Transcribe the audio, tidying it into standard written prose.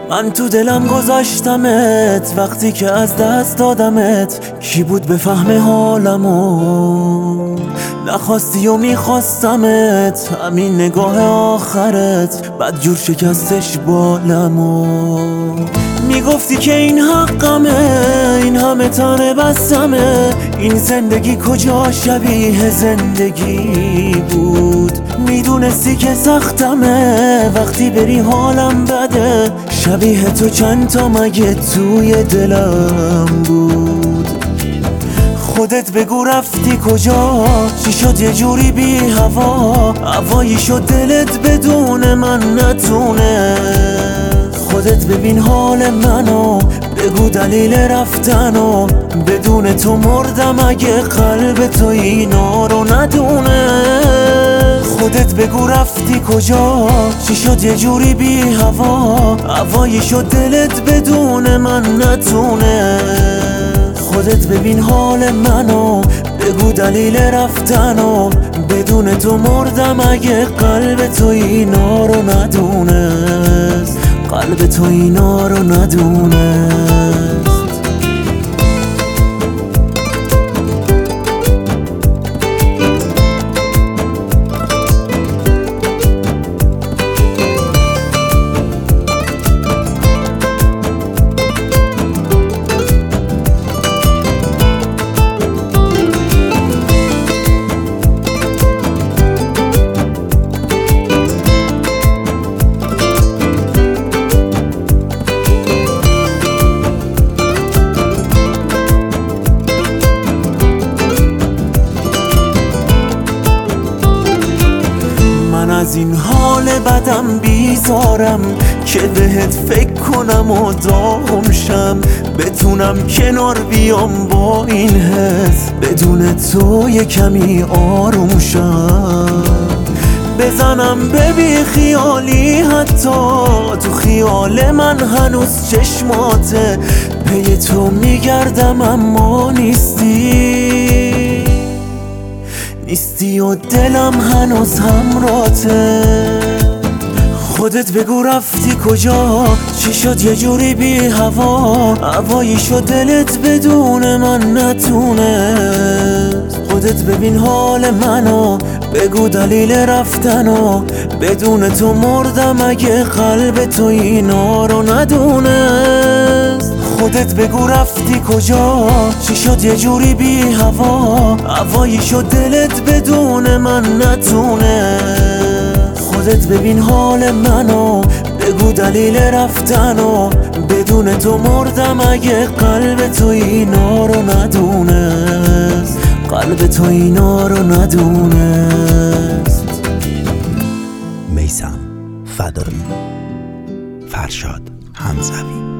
من تو دلم گذاشتمت وقتی که از دست دادمت. کی بود بفهم حالمو؟ نخواستی و میخواستمت، همین نگاه آخرت بدجور شکستش بالمو. میگفتی که این حقمه، این همه تنه بستمه، این زندگی کجا شبیه زندگی بود؟ میدونستی که سختمه وقتی بری حالم بده، شبیه تو چند تا مگه توی دلم بود؟ خودت بگو رفتی کجا؟ چی شد یه جوری بی هوا؟ هوایی شد دلت بدون من نتونه. خودت ببین حال منو، بگو دلیل رفتنو. بدون تو مردم اگه قلب تو اینا رو ندونه. خودت بگو رفتی کجا؟ چی شد یه جوری بی هوا؟ هوایی شد دلت بدون من نتونه. خودت ببین حال منو، بگو دلیل رفتنو. بدون تو مردم اگه قلب تو اینا رو ندونست، قلب تو اینا رو ندونست. از این حال بدم بیزارم که بهت فکر کنم و داغم شم. بتونم کنار بیام با این حس، بدون تو یه کمی آروم شم. بزنم به بی خیالی حتی تو خیال من هنوز چشماته. پی تو میگردم اما نیستی و دلم هنوز همراته. خودت بگو رفتی کجا؟ چی شد یه جوری بی هوا؟ هوایی شد دلت بدون من نتونه. خودت ببین حال منو، بگو دلیل رفتنو. بدون تو مردم اگه قلب تو اینا رو ندونست. خودت بگو رفتی کجا؟ چی شد یه جوری بی هوا؟ هوایی شد دلت بدون من نتونه. خودت ببین حال منو، بگو دلیل رفتنو. بدون تو مردم اگه قلب تو اینا رو ندونست، قلب تو اینا رو ندونست. میثم فدایی، فرشاد حمزوی.